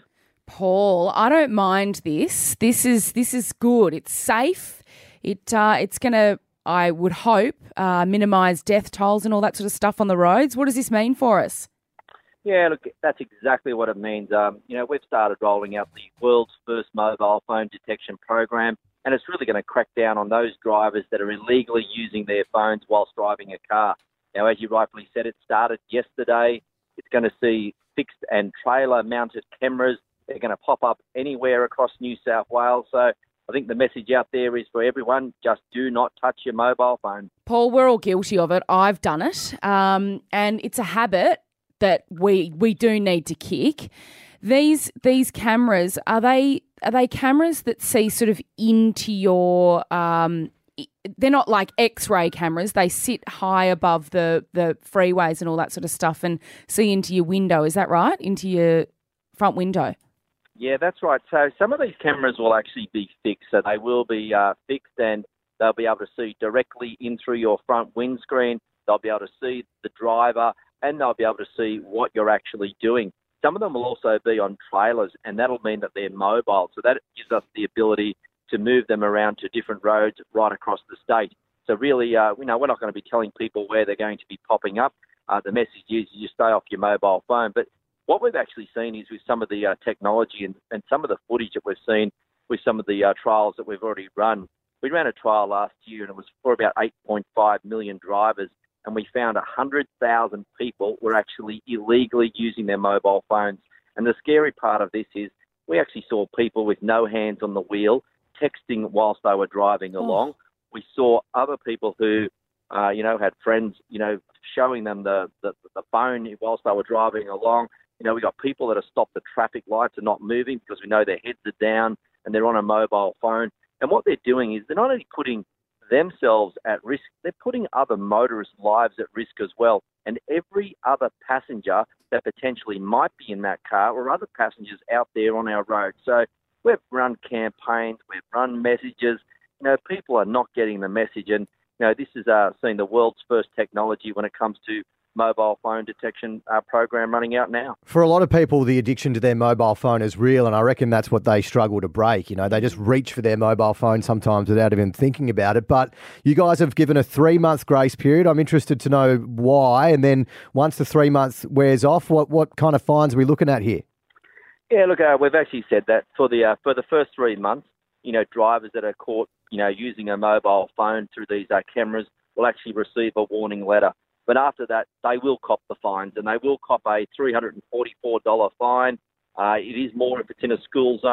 Paul, I don't mind this. This is this is good. It's safe. It uh, it's going to, I would hope, uh, minimise death tolls and all that sort of stuff on the roads. What does this mean for us? Yeah, look, that's exactly what it means. Um, you know, we've started rolling out the world's first mobile phone detection program, and it's really going to crack down on those drivers that are illegally using their phones whilst driving a car. Now, as you rightfully said, it started yesterday. It's going to see fixed and trailer-mounted cameras. They're going to pop up anywhere across New South Wales. So I think the message out there is for everyone, just do not touch your mobile phone. Paul, we're all guilty of it. I've done it. Um, and it's a habit that we we do need to kick. These these cameras, are they are they cameras that see sort of into your um they're not like X-ray cameras. They sit high above the the freeways and all that sort of stuff and see into your window. Is that right? Into your front window? Yeah, that's right. So some of these cameras will actually be fixed. So they will be uh, fixed and they'll be able to see directly in through your front windscreen. They'll be able to see the driver and they'll be able to see what you're actually doing. Some of them will also be on trailers and that'll mean that they're mobile. So that gives us the ability to move them around to different roads right across the state. So really, uh, you know, we're not going to be telling people where they're going to be popping up. Uh, the message is you stay off your mobile phone. But what we've actually seen is with some of the uh, technology and, and some of the footage that we've seen with some of the uh, trials that we've already run. We ran a trial last year and it was for about eight point five million drivers and we found one hundred thousand people were actually illegally using their mobile phones. And the scary part of this is we actually saw people with no hands on the wheel texting whilst they were driving along. Oh. We saw other people who, uh, you know, had friends, you know, showing them the, the, the phone whilst they were driving along. You know, we got people that have stopped the traffic lights and not moving because we know their heads are down and they're on a mobile phone. And what they're doing is they're not only putting themselves at risk, they're putting other motorists' lives at risk as well. And every other passenger that potentially might be in that car or other passengers out there on our road. So we've run campaigns, we've run messages. You know, people are not getting the message. And, you know, this is uh, seeing the world's first technology when it comes to mobile phone detection uh, program running out now. For a lot of people, the addiction to their mobile phone is real, and I reckon that's what they struggle to break. You know, they just reach for their mobile phone sometimes without even thinking about it. But you guys have given a three-month grace period. I'm interested to know why, and then once the three months wears off, what, what kind of fines are we looking at here? Yeah, look, uh, we've actually said that for the uh, for the first three months, you know, drivers that are caught, you know, using a mobile phone through these uh, cameras will actually receive a warning letter. But after that, they will cop the fines, and they will cop a three hundred forty-four dollars fine. Uh, it is more if it's in a school zone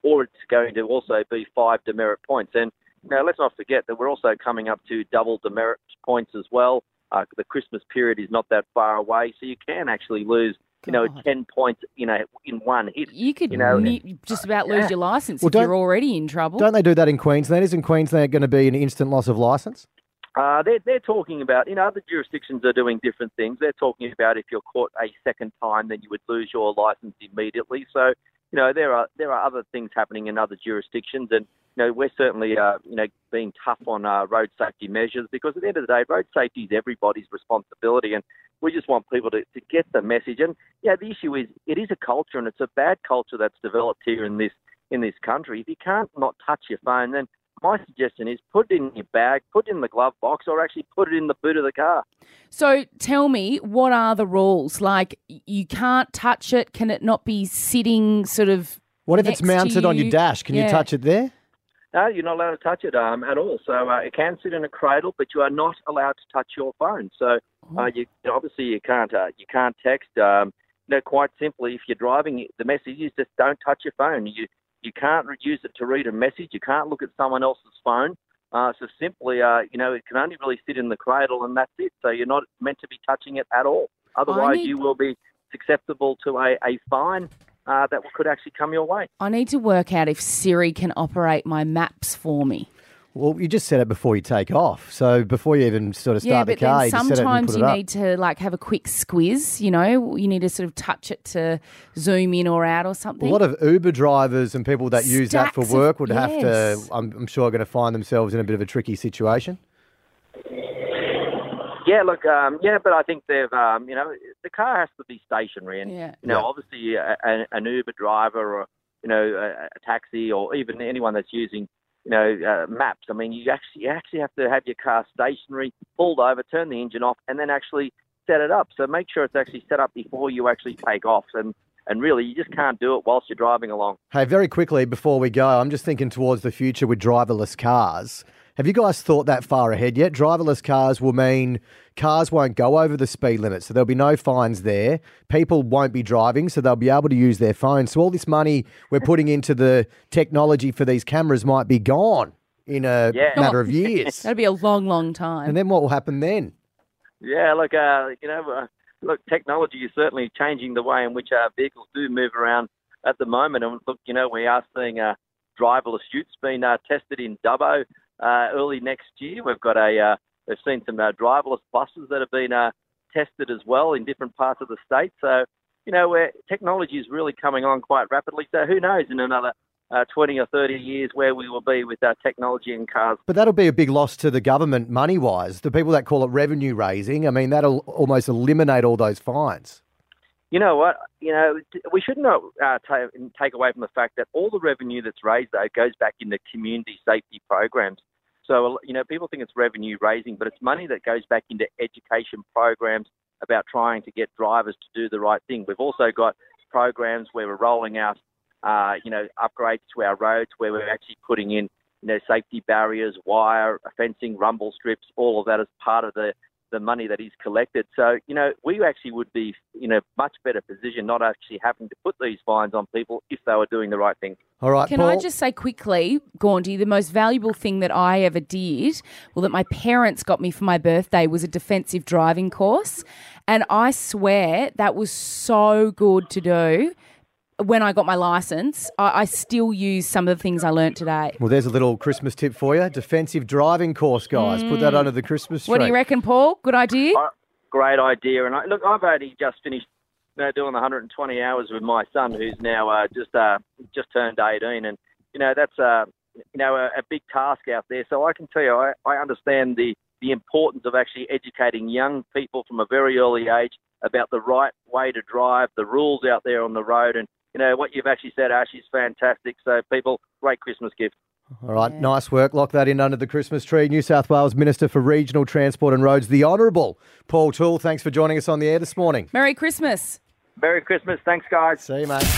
or it's going to also be five demerit points. And now let's not forget that we're also coming up to double demerit points as well. Uh, the Christmas period is not that far away, so you can actually lose, you know, God. ten points, you know, in one hit. You could you know, ne- just about lose Yeah. your licence Well, if you're don't- already in trouble. Don't they do that in Queensland? Isn't Queensland going to be an instant loss of licence? Uh, they're, they're talking about, you know, other jurisdictions are doing different things. They're talking about if you're caught a second time, then you would lose your licence immediately. So, you know, there are there are other things happening in other jurisdictions, and you know, we're certainly, uh, you know, being tough on uh, road safety measures, because at the end of the day, road safety is everybody's responsibility, and we just want people to, to get the message. And yeah, the issue is it is a culture, and it's a bad culture that's developed here in this in this country. If you can't not touch your phone, then my suggestion is put it in your bag, put it in the glove box, or actually put it in the boot of the car. So tell me, what are the rules? Like, you can't touch it. Can it not be sitting sort of What if next it's mounted to on your you? dash? Can Yeah. you touch it there? No, you're not allowed to touch it um, at all. So uh, it can sit in a cradle, but you are not allowed to touch your phone. So uh, you obviously you can't uh, you can't text. Um, you know, quite simply, if you're driving, the message is just don't touch your phone. You you can't use it to read a message. You can't look at someone else's phone. Uh, so simply, uh, you know, it can only really sit in the cradle, and that's it. So you're not meant to be touching it at all. Otherwise, need- you will be susceptible to a, a fine uh, that could actually come your way. I need to work out if Siri can operate my maps for me. Well, you just set it before you take off. So before you even sort of Yeah, start but the car, then you just set it and sometimes put you it up. need to like have a quick squiz. You know, you need to sort of touch it to zoom in or out or something. A lot of Uber drivers and people that use that for Stacks of- work would have yes. to, I'm, I'm sure, going to find themselves in a bit of a tricky situation. Yeah, look, um, yeah, but I think they've, um, you know, the car has to be stationary, and Yeah. you know, Yeah. obviously, a, a, an Uber driver or you know, a, a taxi, or even anyone that's using, you know, uh, maps. I mean, you actually you actually have to have your car stationary, pulled over, turn the engine off, and then actually set it up. So make sure it's actually set up before you actually take off, and and really, you just can't do it whilst you're driving along. Hey, very quickly before we go, I'm just thinking towards the future with driverless cars. Have you guys thought that far ahead yet? Driverless cars will mean cars won't go over the speed limit, so there'll be no fines there. People won't be driving, so they'll be able to use their phones. So all this money we're putting into the technology for these cameras might be gone in a Yeah. matter of years. That'll be a long, long time. And then what will happen then? Yeah, look, uh, you know, uh, look, technology is certainly changing the way in which our vehicles do move around at the moment. And look, you know, we are seeing uh, driverless utes being uh, tested in Dubbo uh, early next year. We've got a, uh, we've seen some uh, driverless buses that have been uh, tested as well in different parts of the state. So, you know, where technology is really coming on quite rapidly. So who knows in another uh, twenty or thirty years where we will be with our technology in cars. But that'll be a big loss to the government money-wise. The people that call it revenue raising, I mean, that'll almost eliminate all those fines. You know what? You know, we should not uh, ta- take away from the fact that all the revenue that's raised, though, goes back into community safety programs. So, you know, people think it's revenue raising, but it's money that goes back into education programs about trying to get drivers to do the right thing. We've also got programs where we're rolling out, uh, you know, upgrades to our roads, where we're actually putting in, you know, safety barriers, wire, fencing, rumble strips, all of that as part of the the money that is collected. So, you know, we actually would be in a much better position not actually having to put these fines on people if they were doing the right thing. All right, Can Paul. I just say quickly, Gaundy, the most valuable thing that I ever did, well, that my parents got me for my birthday, was a defensive driving course. And I swear that was so good to do. When I got my licence, I, I still use some of the things I learnt today. Well, there's a little Christmas tip for you. Defensive driving course, guys. Put that under the Christmas tree. What do you reckon, Paul? Good idea? Uh, great idea. And I, look, I've only just finished you know, doing one hundred twenty hours with my son, who's now uh, just uh, just turned eighteen. And, you know, that's uh, you know a, a big task out there. So I can tell you, I, I understand the, the importance of actually educating young people from a very early age about the right way to drive, the rules out there on the road. And, you know, what you've actually said, Ash, is fantastic. So, people, great Christmas gift. All right, nice work. Lock that in under the Christmas tree. New South Wales Minister for Regional Transport and Roads, the Honourable Paul Toole. Thanks for joining us on the air this morning. Merry Christmas. Merry Christmas. Thanks, guys. See you, mate.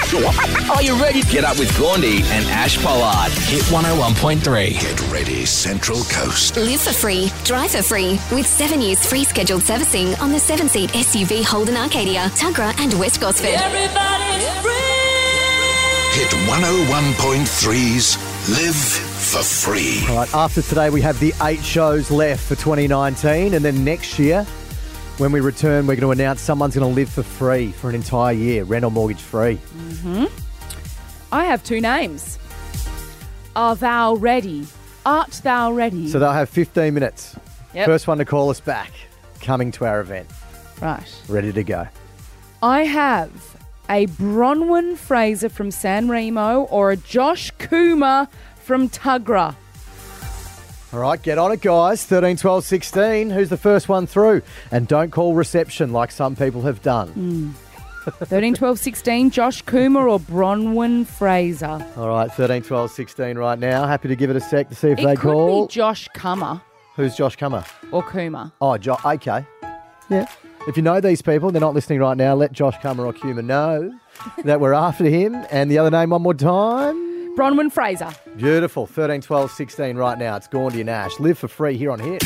Are you ready? Get up with Gaundy and Ash Pollard. Hit one oh one point three. Get ready, Central Coast. Live for free, drive for free with seven years free scheduled servicing on the seven-seat S U V Holden Arcadia, Tuggerah and West Gosford. Everybody's free. Hit one oh one point three's Live for Free. All right, after today, we have the eight shows left for twenty nineteen. And then next year, when we return, we're going to announce someone's going to live for free for an entire year, rent or mortgage free. Hmm. I have two names. Are thou ready? Art thou ready? So they'll have fifteen minutes. Yep. First one to call us back, coming to our event. Right. Ready to go. I have a Bronwyn Fraser from San Remo or a Josh Coomer from Tuggerah. All right, get on it, guys. thirteen, twelve, sixteen. Who's the first one through? And don't call reception like some people have done. Mm. thirteen, twelve, sixteen, Josh Coomer or Bronwyn Fraser? All right, thirteen, twelve, sixteen right now. Happy to give it a sec to see if It they could call. be Josh Cummer Who's Josh Cummer? or Coomer. Oh, jo- okay. Yeah. If you know these people, they're not listening right now, let Josh Cummer or Cummer know that we're after him. And the other name one more time. Bronwyn Fraser. Beautiful. thirteen, twelve, sixteen right now. It's Gaundy and Ash. Live for free here on Hit.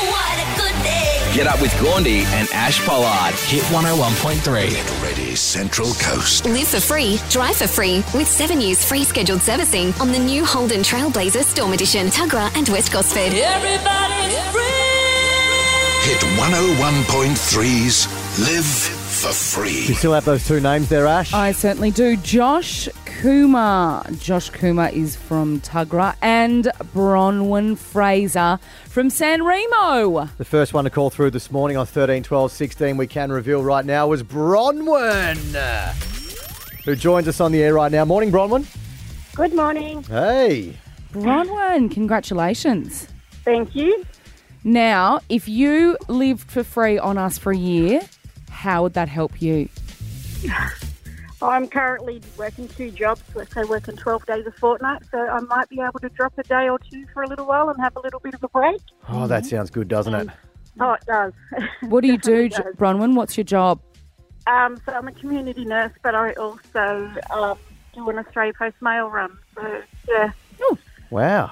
Get up with Gaundy and Ash Pollard. Hit one oh one point three. Get ready, Central Coast. Live for free, drive for free with seven years free scheduled servicing on the new Holden Trailblazer Storm Edition, Tuggerah and West Gosford. Everybody's free. Hit one oh one point three's Live for Free. You still have those two names there, Ash? I certainly do. Josh Coomer. Josh Coomer is from Tuggerah and Bronwyn Fraser from San Remo. The first one to call through this morning on thirteen, twelve, sixteen, we can reveal right now, was Bronwyn, who joins us on the air right now. Morning, Bronwyn. Good morning. Hey. Bronwyn, congratulations. Thank you. Now, if you lived for free on us for a year, how would that help you? I'm currently working two jobs, let's say working twelve days a fortnight, so I might be able to drop a day or two for a little while and have a little bit of a break. Oh, that sounds good, doesn't it? Oh, it does. What do you do, Definitely does. Bronwyn? What's your job? Um, so I'm a community nurse, but I also um, do an Australia Post mail run. So, yeah. Wow.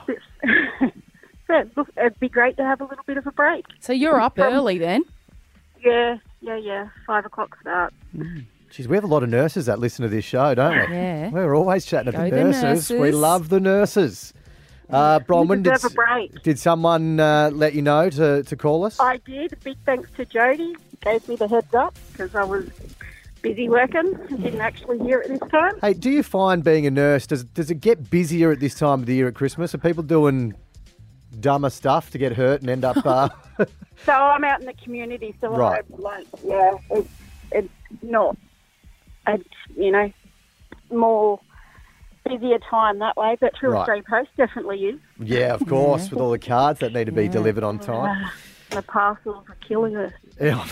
So look, it'd be great to have a little bit of a break. So you're up From- early then? Yeah, yeah, yeah. Five o'clock start. Jeez, we have a lot of nurses that listen to this show, don't we? Yeah. We're always chatting to Go the the nurses. We nurses. love the nurses. Uh, Bronwyn, You did, deserve a break. did someone uh, let you know to, to call us? I did. Big thanks to Jody. Gave me the heads up because I was busy working. Didn't actually hear it this time. Hey, do you find being a nurse, does, does it get busier at this time of the year at Christmas? Are people doing dumber stuff to get hurt and end up... Uh, So I'm out in the community, so Right. I like, yeah, it's it's not, a, you know, more busier time that way, but through Right. Australia Post definitely is. yeah, of course, with all the cards that need to be delivered on time. Uh, the parcels are killing us. Yeah.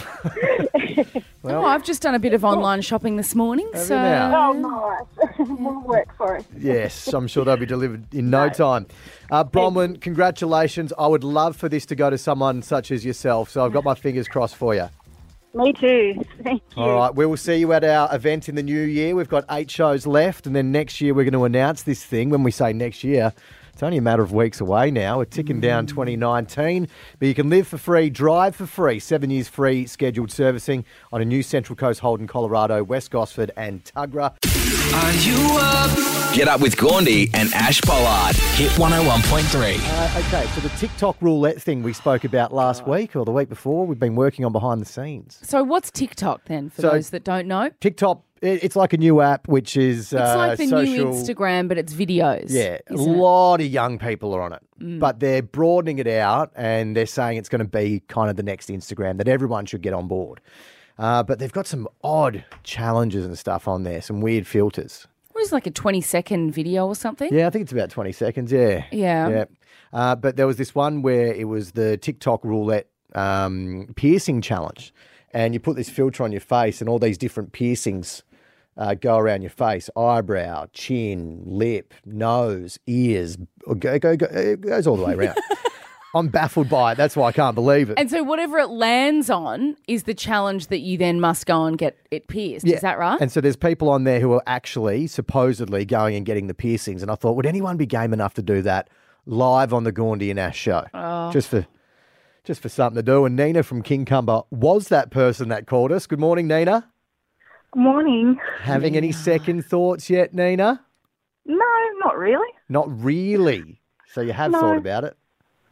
oh, I've just done a bit of online shopping this morning. Have you so now? Oh, nice. More work for us. Yes, I'm sure they'll be delivered in no time. Uh, Bronwyn, congratulations. I would love for this to go to someone such as yourself, so I've got my fingers crossed for you. Me too. Thank you. All right, we will see you at our event in the new year. We've got eight shows left, and then next year we're going to announce this thing. When we say next year, it's only a matter of weeks away now. We're ticking down twenty nineteen, but you can live for free, drive for free, seven years free scheduled servicing on a new Central Coast Holden, Colorado, West Gosford and Tuggerah. Are you up? Get up with Gaundy and Ash Pollard. Hit one oh one point three. Uh, okay, so the TikTok roulette thing we spoke about last week or the week before, we've been working on behind the scenes. So what's TikTok then, for So- those that don't know? TikTok, it- it's like a new app which is It's uh, like the social. new Instagram, but it's videos. Yeah, a isn't it? lot of young people are on it, Mm. but they're broadening it out and they're saying it's going to be kind of the next Instagram, that everyone should get on board. Uh, but they've got some odd challenges and stuff on there, some weird filters. What is it, like a twenty second video or something? Yeah, I think it's about twenty seconds, yeah. Yeah. Yeah. Uh, but there was this one where it was the TikTok roulette um, piercing challenge. And you put this filter on your face and all these different piercings uh, go around your face. Eyebrow, chin, lip, nose, ears. Go, go, go, it goes all the way around. I'm baffled by it. That's why I can't believe it. And so whatever it lands on is the challenge that you then must go and get it pierced. Is that right? And so there's people on there who are actually supposedly going and getting the piercings. And I thought, would anyone be game enough to do that live on the Gaundy and Ash show? Oh. Just for just for something to do. And Nina from Kincumber was that person that called us. Good morning, Nina. Good morning. Having any second thoughts yet, Nina? No, not really. Not really. So you have No. thought about it.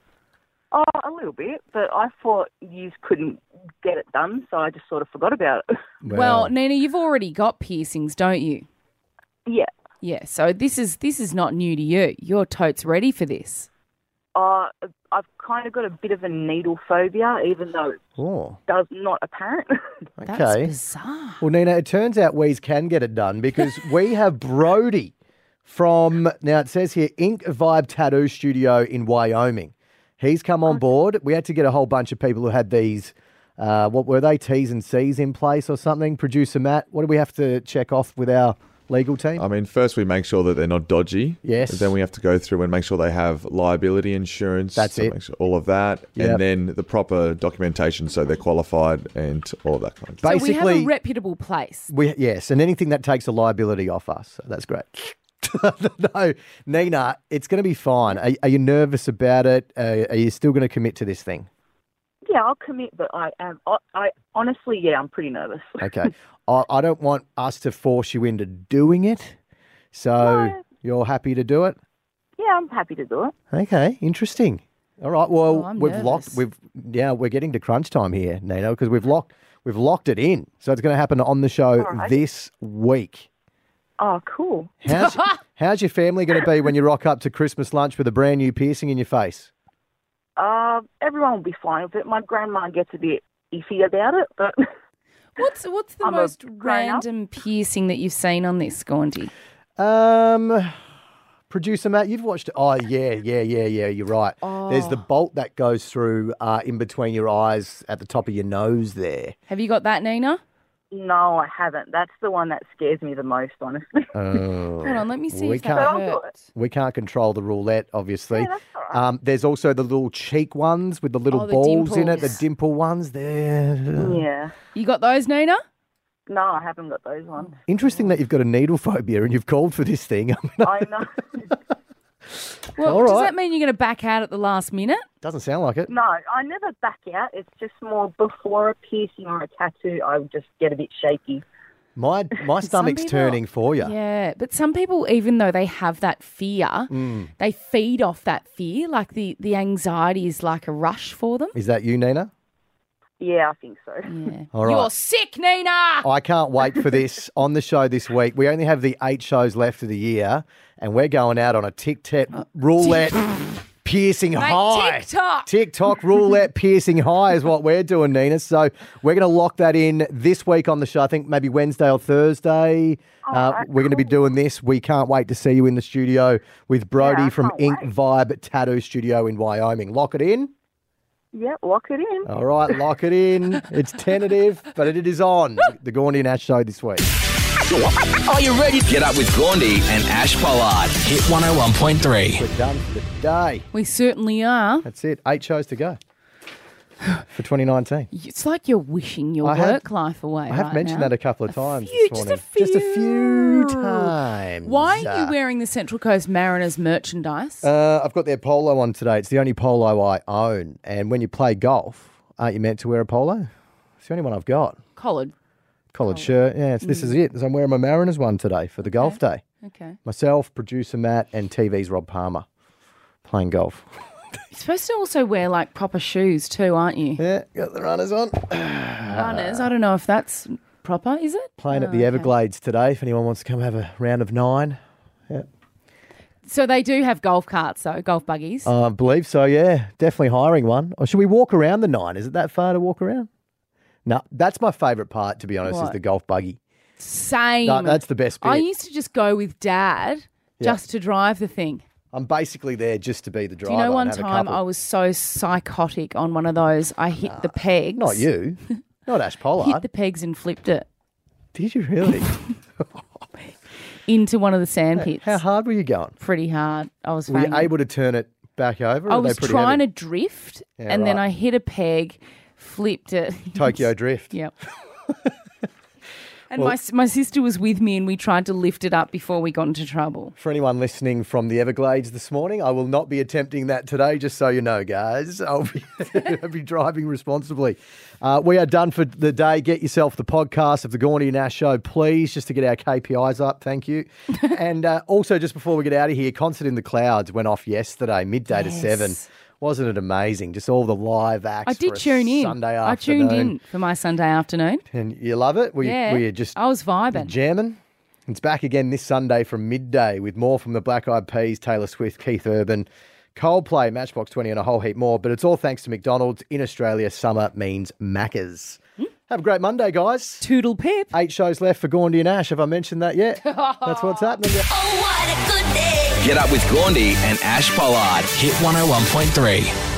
Oh, a little bit, but I thought you couldn't get it done, so I just sort of forgot about it. Well, Nina, you've already got piercings, don't you? Yeah. Yeah, so this is this is not new to you. You're totes ready for this. Uh, I've kind of got a bit of a needle phobia, even though it's Oh, does not apparent. okay. bizarre. Well, Nina, it turns out Weez can get it done because we have Brody from, now it says here, Ink Vibe Tattoo Studio in Wyoming. He's come on board. We had to get a whole bunch of people who had these, uh, what were they, T's and C's in place or something? Producer Matt, what do we have to check off with our legal team? I mean, first we make sure that they're not dodgy. Yes. And then we have to go through and make sure they have liability insurance. That's so it. make sure all of that. Yep. And then the proper documentation so they're qualified and all of that kind of So stuff. we have a reputable place. We, yes, and anything that takes a liability off us. So that's great. No, Nina, it's going to be fine. Are, are you nervous about it? Uh, are you still going to commit to this thing? Yeah, I'll commit, but I am. I, I honestly, yeah, I'm pretty nervous. Okay. I, I don't want us to force you into doing it. So you're happy to do it? Yeah, I'm happy to do it. Okay, interesting. All right. Well, Oh, I'm we've nervous. locked. We've yeah, we're getting to crunch time here, Nino, because we've locked. We've locked it in. So it's going to happen on the show All right. this week. Oh, cool. How's, how's your family going to be when you rock up to Christmas lunch with a brand new piercing in your face? Uh, everyone will be fine with it. My grandma gets a bit iffy about it, but What's what's the I'm a most grown-up. random piercing that you've seen on this, Gaunty? Um, producer Matt, you've watched. Oh yeah, yeah, yeah, yeah. You're right. There's the Oh. bolt that goes through uh, in between your eyes at the top of your nose there. Have you got that, Nina? no, I haven't. That's the one that scares me the most, honestly. Oh, Hold on, let me see we if that can't. hurts. We can't control the roulette, obviously. Yeah, that's all right. Um, there's also the little cheek ones with the little Oh, the balls in it, the dimples. dimple ones there. Yeah. You got those, Nina? No, I haven't got those ones. Interesting that you've got a needle phobia and you've called for this thing. I know. Well, All does right. that mean you're going to back out at the last minute? Doesn't sound like it. No, I never back out. It's just more before a piercing or a tattoo, I would just get a bit shaky. My my stomach's people- turning for you. Yeah, but some people, even though they have that fear, Mm. they feed off that fear. Like the, the anxiety is like a rush for them. Is that you, Nina? Yeah, I think so. Yeah. All right. You're sick, Nina! I can't wait for this on the show this week. We only have the eight shows left of the year, and we're going out on a tic-tac roulette piercing Mate, high. TikTok. TikTok roulette piercing high is what we're doing, Nina. So we're going to lock that in this week on the show. I think maybe Wednesday or Thursday. Uh, we're going to be doing this. We can't wait to see you in the studio with Brody Yeah, I from can't Ink wait. Vibe Tattoo Studio in Wyoming. Lock it in. Yeah, lock it in. All right, lock it in. It's tentative, but it is on. The Gaundy and Ash show this week. Are you ready? Get up with Gaundy and Ash Pollard. Hit one oh one point three. We're done for the day. We certainly are. That's it. Eight shows to go for twenty nineteen. It's like you're wishing your I have- work life away. I have right mentioned now. that a couple of times few, this just a morning. Just a few few. times. Why are Uh, you wearing the Central Coast Mariners merchandise? Uh, I've got their polo on today. It's the only polo I own. And when you play golf, aren't you meant to wear a polo? It's the only one I've got. Collared. Collared shirt. Yeah, it's, this is it. So I'm wearing my Mariners one today for the golf day. Okay. Myself, producer Matt, and T V's Rob Palmer playing golf. You're supposed to also wear like proper shoes too, aren't you? Yeah, got the runners on. Runners. I don't know if that's proper, is it? Playing at Oh, the okay. Everglades today if anyone wants to come have a round of nine. Yeah. So they do have golf carts though, golf buggies. Uh, I believe so, yeah. Definitely hiring one. Or should we walk around the nine? Is it that far to walk around? No, that's my favourite part, to be honest, is What? the golf buggy. Same. No, that's the best bit. I used to just go with Dad Yeah. just to drive the thing. I'm basically there just to be the driver. Do you know one and have a time couple. I was so psychotic on one of those, I hit the pegs. Not you. Not Ash Pollard. Hit the pegs and flipped it Did you really? into one of the sand pits. How hard were you going? Pretty hard. I was Were you fainting. able to turn it back over? or I were they was pretty trying heavy? to drift Yeah, and then right. I hit a peg, flipped it. Tokyo Drift. Yep. And Well- my my sister was with me, and we tried to lift it up before we got into trouble. For anyone listening from the Everglades this morning, I will not be attempting that today, just so you know, guys. I'll be, I'll be driving responsibly. Uh, we are done for the day. Get yourself the podcast of the Gawney and Ash Show, please, just to get our K P Is up. Thank you. And uh, also, just before we get out of here, Concert in the Clouds went off yesterday, midday to Yes. seven. Wasn't it amazing? Just all the live acts I did for a tune in. Sunday I afternoon. tuned in for my Sunday afternoon. And you love it? Were you, Yeah. were you just I was vibing. jamming? It's back again this Sunday from midday with more from the Black Eyed Peas, Taylor Swift, Keith Urban, Coldplay, Matchbox twenty and a whole heap more. But it's all thanks to McDonald's. In Australia, summer means Maccas. Have a great Monday, guys. Toodle pip. Eight shows left for Gawndy and Ash. Have I mentioned that yet? That's what's happening. Get up with Gawndy and Ash Pollard. Hit one oh one point three.